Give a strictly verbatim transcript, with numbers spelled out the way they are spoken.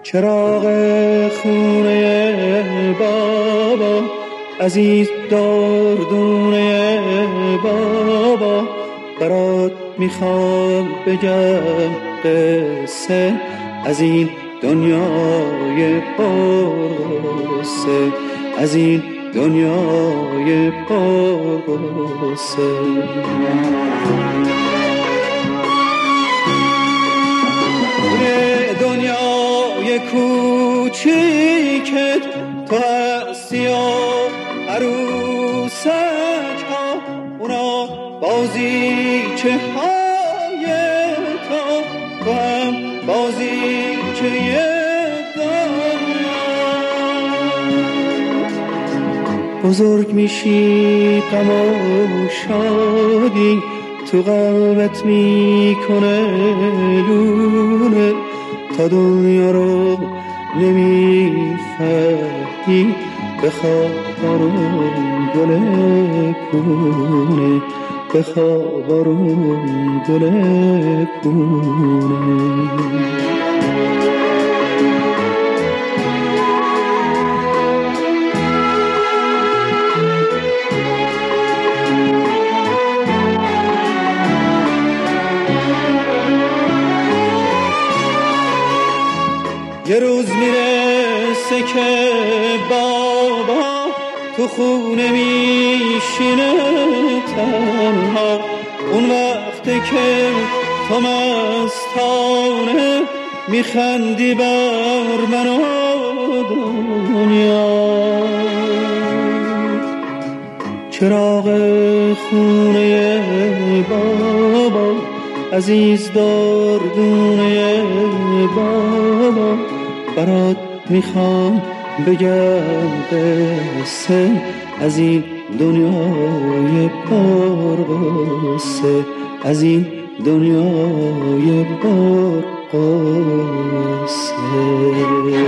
چراغ خونه بابا عزیز داردونه بابا، برات میخوام بگم قصه از این دنیای پرغصه، از این دنیای پرغصه. دنیای کوچیکت تو هستی و عروسک ها، اونا بازیچه های تو، تو هم بازیچه دنیا. بزرگ میشی غم و شادی تو قلبت میکنه لونه، تا دنیا رو نمیفهمی بخواب آروم گل کونه، بخواب آروم گل کونه. یه روز میرسه که بابا تو خونه میشینه تنها، اون وقته که تو مستانه میخندی بر من و دنیا. چراغ خونه بابا عزیز داردونه بابا، برات میخوام بگم قصه از این دنیای پرغصه، از این دنیای پرغصه.